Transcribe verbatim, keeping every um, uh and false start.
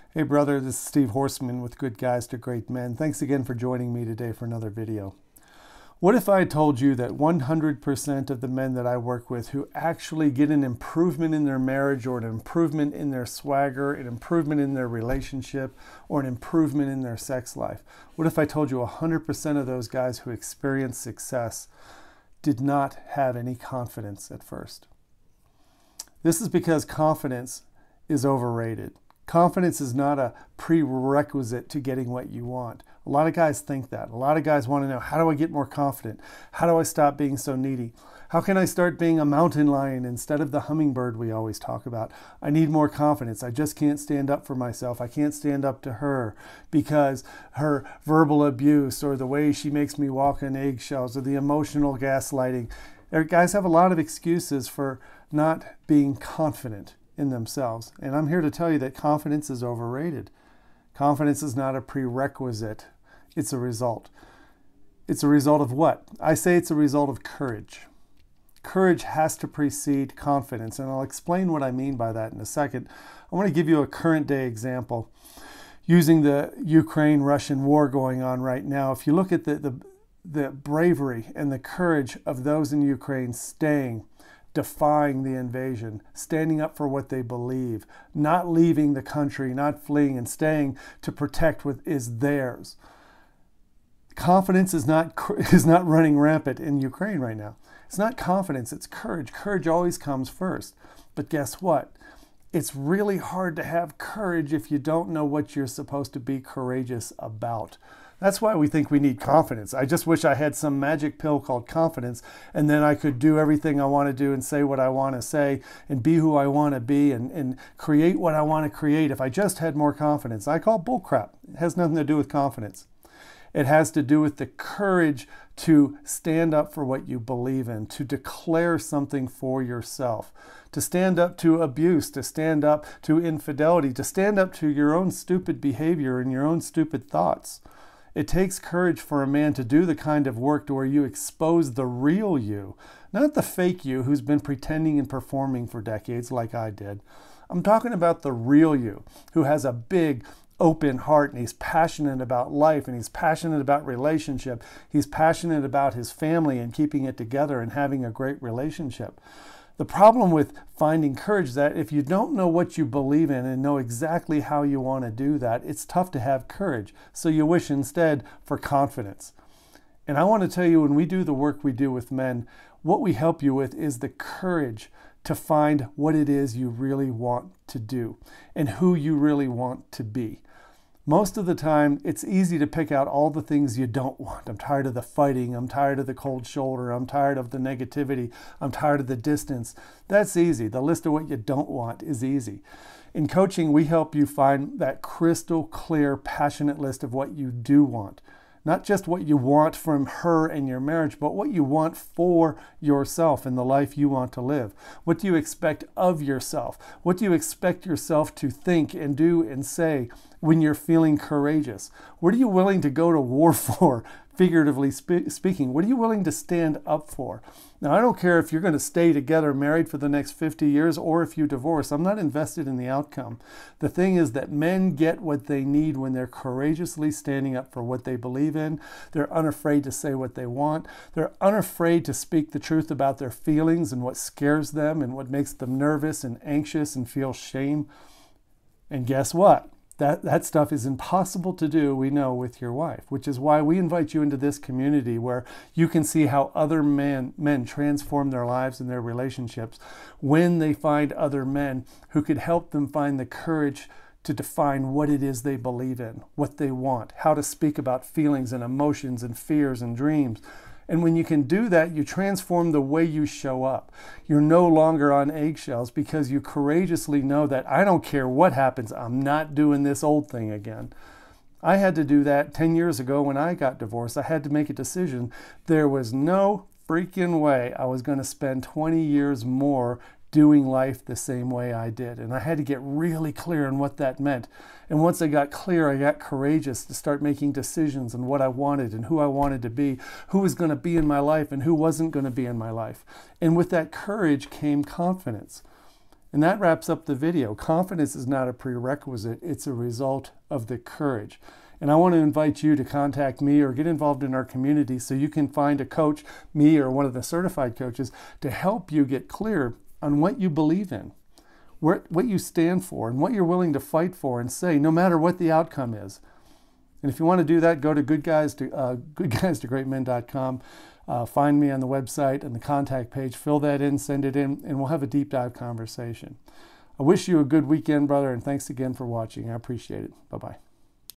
Hey brother, this is Steve Horseman with Good Guys to Great Men. Thanks again for joining me today for another video. What if I told you that one hundred percent of the men that I work with who actually get an improvement in their marriage or an improvement in their swagger, an improvement in their relationship, or an improvement in their sex life, what if I told you one hundred percent of those guys who experience success did not have any confidence at first? This is because confidence is overrated. Confidence is not a prerequisite to getting what you want. A lot of guys think that. A lot of guys want to know, how do I get more confident? How do I stop being so needy? How can I start being a mountain lion instead of the hummingbird we always talk about? I need more confidence. I just can't stand up for myself. I can't stand up to her because her verbal abuse or the way she makes me walk on eggshells or the emotional gaslighting. Guys have a lot of excuses for not being confident in themselves. And I'm here to tell you that confidence is overrated. Confidence is not a prerequisite. It's a result. It's a result of what? I say it's a result of courage. Courage has to precede confidence, and I'll explain what I mean by that in a second. I want to give you a current day example using the Ukraine-Russian war going on right now. If you look at the, the, the bravery and the courage of those in Ukraine staying, defying the invasion, standing up for what they believe, not leaving the country, not fleeing, and staying to protect what is theirs. Confidence is not, is not running rampant in Ukraine right now. It's not confidence, it's courage. Courage always comes first. But guess what? It's really hard to have courage if you don't know what you're supposed to be courageous about. That's why we think we need confidence. I just wish I had some magic pill called confidence, and then I could do everything I want to do and say what I want to say and be who I want to be and, and create what I want to create if I just had more confidence. I call bullcrap. It has nothing to do with confidence. It has to do with the courage to stand up for what you believe in, to declare something for yourself, to stand up to abuse, to stand up to infidelity, to stand up to your own stupid behavior and your own stupid thoughts. It takes courage for a man to do the kind of work to where you expose the real you, not the fake you who's been pretending and performing for decades like I did. I'm talking about the real you who has a big, open heart, and he's passionate about life, and he's passionate about relationship. He's passionate about his family and keeping it together and having a great relationship. The problem with finding courage is that if you don't know what you believe in and know exactly how you want to do that, it's tough to have courage. So you wish instead for confidence. And I want to tell you, when we do the work we do with men, what we help you with is the courage to find what it is you really want to do and who you really want to be. Most of the time, it's easy to pick out all the things you don't want. I'm tired of the fighting. I'm tired of the cold shoulder. I'm tired of the negativity. I'm tired of the distance. That's easy. The list of what you don't want is easy. In coaching, we help you find that crystal clear, passionate list of what you do want. Not just what you want from her and your marriage, but what you want for yourself and the life you want to live. What do you expect of yourself? What do you expect yourself to think and do and say when you're feeling courageous? What are you willing to go to war for, figuratively spe- speaking? What are you willing to stand up for? Now, I don't care if you're going to stay together married for the next fifty years or if you divorce. I'm not invested in the outcome. The thing is that men get what they need when they're courageously standing up for what they believe in. They're unafraid to say what they want. They're unafraid to speak the truth about their feelings and what scares them and what makes them nervous and anxious and feel shame. And guess what? That, that stuff is impossible to do, we know, with your wife, which is why we invite you into this community where you can see how other men, men transform their lives and their relationships when they find other men who could help them find the courage to define what it is they believe in, what they want, how to speak about feelings and emotions and fears and dreams. And when you can do that, you transform the way you show up. You're no longer on eggshells because you courageously know that I don't care what happens, I'm not doing this old thing again. I had to do that ten years ago when I got divorced. I had to make a decision. There was no freaking way I was going to spend twenty years more doing life the same way I did. And I had to get really clear on what that meant. And once I got clear, I got courageous to start making decisions on what I wanted and who I wanted to be, who was going to be in my life and who wasn't going to be in my life. And with that courage came confidence. And that wraps up the video. Confidence is not a prerequisite, it's a result of the courage. And I want to invite you to contact me or get involved in our community so you can find a coach, me or one of the certified coaches, to help you get clear on what you believe in, where, what you stand for, and what you're willing to fight for and say, no matter what the outcome is. And if you want to do that, go to good guys to uh, good guys to great men dot com. Uh, find me on the website and the contact page. Fill that in, send it in, and we'll have a deep dive conversation. I wish you a good weekend, brother, and thanks again for watching. I appreciate it. Bye-bye.